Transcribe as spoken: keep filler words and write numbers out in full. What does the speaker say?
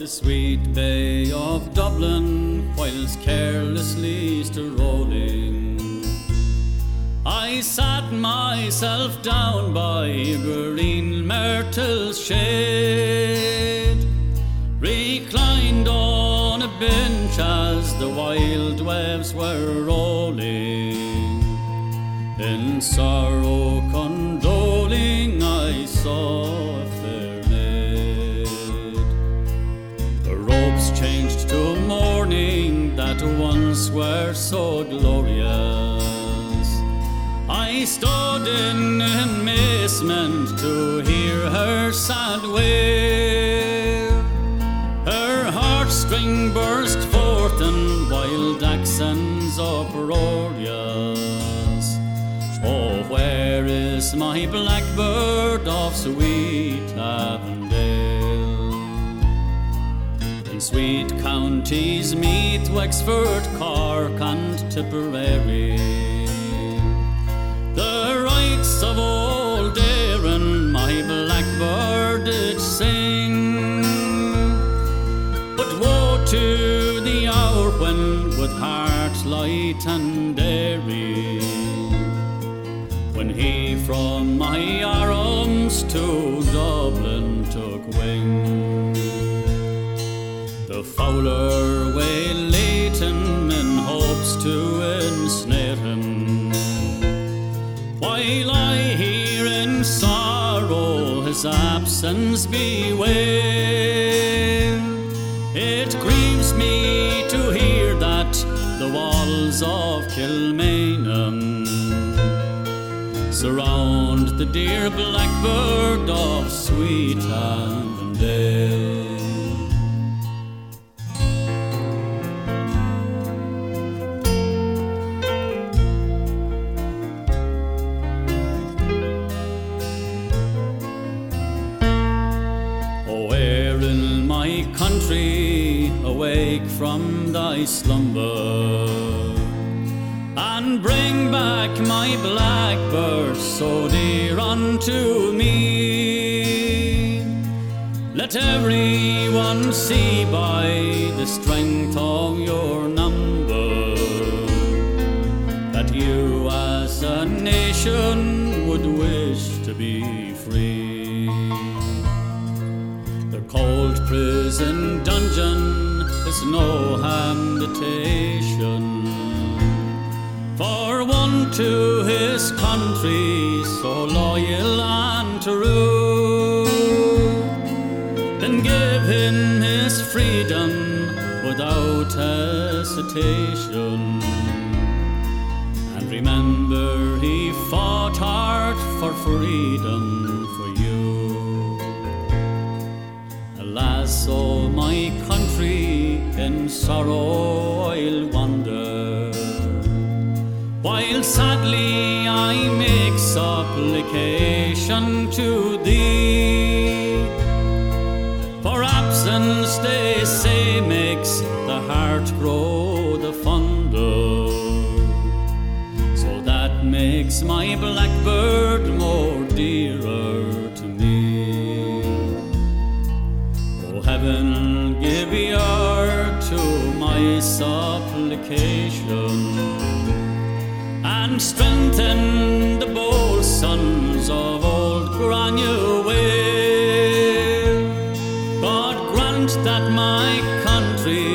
the sweet bay of Dublin, whilst carelessly still rolling, I sat myself down by green myrtle's shade, reclined on a bench as the wild waves were rolling. In sorrow condoling, I saw a fair maid. The robes changed to mourning that once were so glorious. I stood in amazement to hear her sad wail. Her heartstring burst forth in wild accents uproarious. Oh, where is my blackbird of sweet Avondale? In sweet counties meet Wexford, Cork and Tipperary, the rights of old Erin my blackbird did sing. But woe to the hour when with heart light and airy, when he from my arms to Dublin took wing. The fowler way Leighton in hopes to ensnare him, while I hear in sorrow his absence bewail. It grieves me to hear that the walls of Kilmainham surround the dear blackbird of sweet Avondale. Oh, Erin, my country, awake from thy slumber, and bring back my blackbird so dear unto me. Let everyone see by the strength of your number that you as a nation would wish to be free. The cold prison dungeon is no habitation for one to his country so loyal and true. Then give him his freedom without hesitation, and remember he fought hard for freedom for you. Alas, oh my country, in sorrow I'll wander, while sadly I make supplication to thee. For absence, they say, makes the heart grow the fonder, so that makes my blackbird more dearer to me. Oh, heaven, give ear to my supplication, and strengthen the bold sons of old Granuaile. God grant that my country